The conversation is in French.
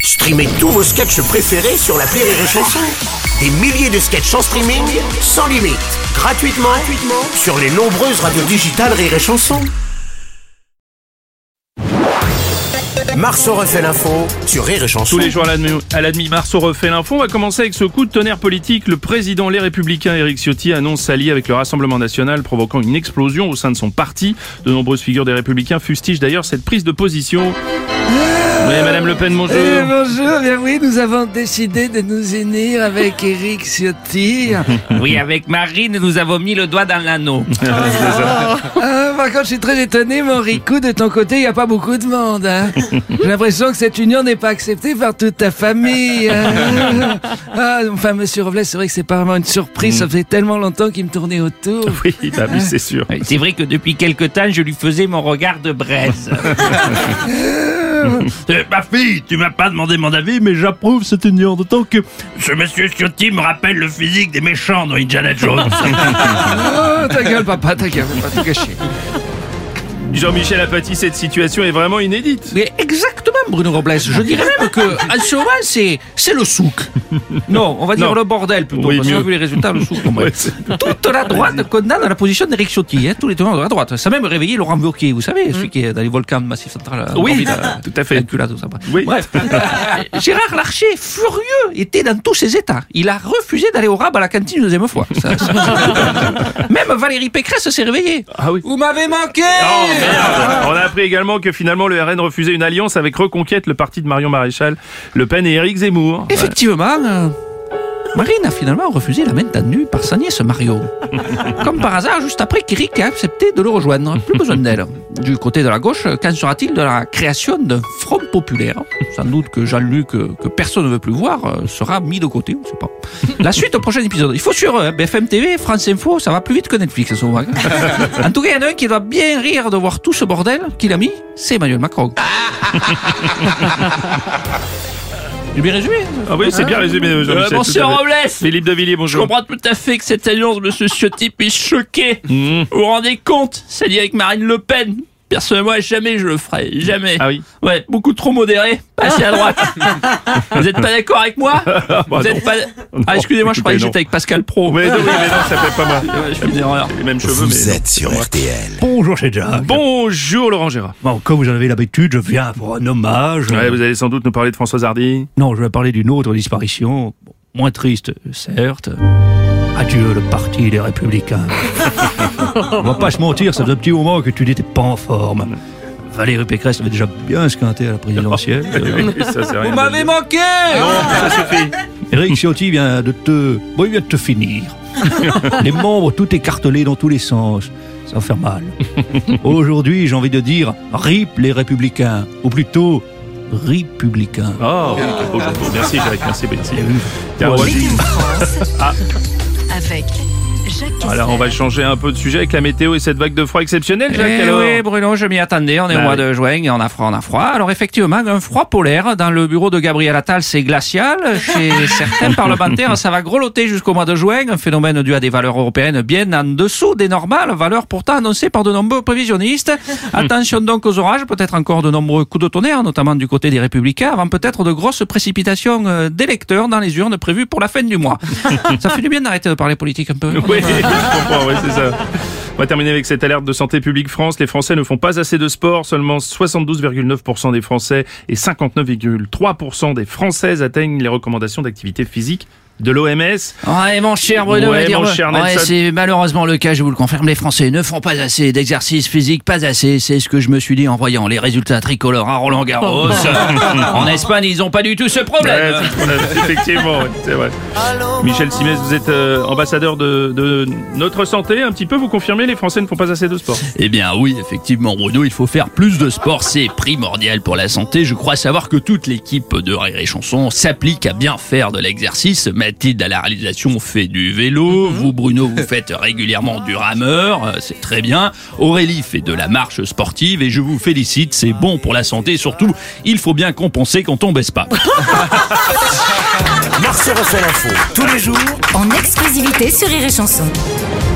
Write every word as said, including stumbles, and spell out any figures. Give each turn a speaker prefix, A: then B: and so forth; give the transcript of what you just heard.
A: Streamez tous vos sketchs préférés sur l'appli Rire et Chanson. Des milliers de sketchs en streaming, sans limite, gratuitement, gratuitement sur les nombreuses radios digitales Rire et Chanson. Marceau refait l'info sur Rire et Chanson.
B: Tous les jours à la demi, à la demi Marceau refait l'info. On va commencer avec ce coup de tonnerre politique. Le président Les Républicains, Éric Ciotti, annonce s'allier avec le Rassemblement National, provoquant une explosion au sein de son parti. De nombreuses figures des Républicains fustigent d'ailleurs cette prise de position. Oui, Madame Le Pen, bonjour.
C: Eh, bonjour, bien oui, nous avons décidé de nous unir avec Éric Ciotti.
D: Oui, avec Marine, nous avons mis le doigt dans l'anneau.
C: Ah, par contre, je suis très étonné, mon Ricou, de ton côté, il n'y a pas beaucoup de monde. Hein. J'ai l'impression que cette union n'est pas acceptée par toute ta famille. Hein. Ah, enfin, Monsieur Robles, c'est vrai que c'est pas vraiment une surprise, ça faisait tellement longtemps qu'il me tournait autour.
B: Oui, bah oui, c'est sûr.
D: C'est vrai que depuis quelque temps, je lui faisais mon regard de braise.
E: Euh, ma fille, tu m'as pas demandé mon avis, mais j'approuve cette union, d'autant que ce monsieur Ciotti me rappelle le physique des méchants dans Indiana Jones.
C: Oh, ta gueule, papa, ta gueule, pas tout gâcher.
B: Jean-Michel Apathy, cette situation est vraiment inédite.
F: Mais exactement, Bruno Robles. Je dirais même que, en ce moment, c'est, c'est le souk. Non, on va dire
B: Non.
F: le bordel plutôt.
B: Oui,
F: parce qu'on
B: mieux.
F: a vu les résultats, le souk. Bon,
B: Ouais,
F: bref.
B: c'est-
F: Toute la droite condamne la position d'Éric Ciotti, hein, tous les tenants de la droite. Ça a même réveillé Laurent Wauquiez, vous savez, celui qui est dans les volcans de Massif Central.
B: Oui,
F: là,
B: tout à fait.
F: Incula, tout ça.
B: Oui.
F: Bref. Gérard Larcher, furieux, était dans tous ses états. Il a refusé d'aller au rab à la cantine une deuxième fois. Ça, ça- même Valérie Pécresse s'est réveillée.
B: Ah oui.
F: Vous m'avez manqué!
B: Oh merde. On a appris également que finalement le R N refusait une alliance avec Reconquête, le parti de Marion Maréchal, Le Pen et Éric Zemmour.
F: Effectivement, euh, Marine a finalement refusé la main tendue par sa nièce Marion. Comme par hasard, juste après qu'Éric a accepté de le rejoindre. Plus besoin d'elle. Du côté de la gauche, qu'en sera-t-il de la création d'un front populaire? Sans doute que Jean-Luc, euh, que personne ne veut plus voir, euh, sera mis de côté, on ne sait pas. La suite au prochain épisode. Il faut suivre hein, B F M T V, France Info, ça va plus vite que Netflix, souvent. En tout cas, il y en a un qui doit bien rire de voir tout ce bordel qu'il a mis, c'est Emmanuel Macron. J'ai bien résumé.
B: Ah oui, c'est bien résumé, Jean-Michel.
D: Euh,
B: tout
D: monsieur
B: à fait.
D: Robles,
B: Philippe de Villiers,
D: je
B: bonjour.
D: comprends tout à fait que cette alliance, monsieur Ciotti, puisse choquer.
B: Mmh.
D: Vous vous rendez compte? C'est lié avec Marine Le Pen. Personnellement, jamais je le ferai. Jamais.
B: Ah oui.
D: Ouais, beaucoup trop modéré. Pas assez à droite. Vous êtes pas d'accord avec moi?
B: Bah
D: Vous êtes
B: non.
D: pas... Ah, excusez-moi, je
B: Écoutez,
D: croyais que
B: non.
D: j'étais avec Pascal Pro.
B: Mais non, oui, mais non, ça fait pas mal.
D: Ouais, je fais une erreur.
B: Les mêmes cheveux,
A: Vous
B: mais non,
A: êtes
B: c'est
A: sur
B: moi.
A: R T L.
E: Bonjour chez Jack.
B: Bonjour Laurent Gérard.
E: Bon, comme vous en avez l'habitude, je viens pour un hommage.
B: Ouais, vous allez sans doute nous parler de Françoise Hardy.
E: Non, je vais parler d'une autre disparition, bon, moins triste, certes. Adieu le parti des Républicains. On va pas se mentir, ça faisait un petit moment que tu n'étais pas en forme. Valérie Pécresse avait déjà bien squinté à la présidentielle.
B: Oui, ça, c'est rien
F: Vous
B: de
F: m'avez
B: dire.
F: manqué!
B: Non, ça suffit.
E: Éric Ciotti vient de te... Bon, il vient de te finir. Les membres tout écartelés dans tous les sens. Ça va faire mal. Aujourd'hui, j'ai envie de dire RIP les Républicains. Ou plutôt, Républicains.
B: Oh, bonjour. Merci, Jacques. Merci, merci.
E: Vous avez vu
B: Tiens, on va-
G: Météo France
B: Ah.
G: avec Jacques Castel.
B: Alors, on va changer un peu de sujet avec la météo et cette vague de froid exceptionnelle, Jacques.
F: Eh
B: alors
F: oui, Bruno, je m'y attendais. On est
B: Bah
F: au mois
B: oui.
F: de juin et on a froid, on a froid. Alors effectivement, un froid polaire dans le bureau de Gabriel Attal, c'est glacial. Chez certains parlementaires, ça va grelotter jusqu'au mois de juin. Un phénomène dû à des valeurs européennes bien en dessous des normales, valeurs pourtant annoncées par de nombreux prévisionnistes. Attention donc aux orages, peut-être encore de nombreux coups de tonnerre, notamment du côté des Républicains, avant peut-être de grosses précipitations euh, d'électeurs dans les urnes prévues pour la fin du mois. Ça fait du bien d'arrêter de parler politique un peu.
B: Oui, je comprends, oui, c'est ça. On va terminer avec cette alerte de Santé publique France. Les Français ne font pas assez de sport. Seulement soixante-douze virgule neuf pour cent des Français et cinquante-neuf virgule trois pour cent des Françaises atteignent les recommandations d'activité physique de l'O M S.
F: Ouais, mon cher Bruno,
B: Ouais,
F: va dire,
B: mon
F: ouais.
B: cher
F: Ouais,
B: Nelson.
F: c'est malheureusement le cas, je vous le confirme. Les Français ne font pas assez d'exercice physique, pas assez. C'est ce que je me suis dit en voyant les résultats tricolores à Roland-Garros. En Espagne, ils n'ont pas du tout ce
B: Ouais,
F: problème.
B: c'est ce qu'on a- effectivement, ouais, c'est vrai. Michel Simès, vous êtes euh, ambassadeur de, de notre santé. Un petit peu, vous confirmez, les Français ne font pas assez de sport.
D: Eh bien oui, effectivement Bruno, il faut faire plus de sport, c'est primordial pour la santé. Je crois savoir que toute l'équipe de Rire et Chanson s'applique à bien faire de l'exercice. Mathilde à la réalisation fait du vélo, vous Bruno vous faites régulièrement du rameur, euh, c'est très bien. Aurélie fait de la marche sportive et je vous félicite, c'est bon pour la santé. Surtout, il faut bien compenser quand on baisse pas.
A: Marceau refait l'info tous les jours
G: En exclusivité sur Rire et Chanson.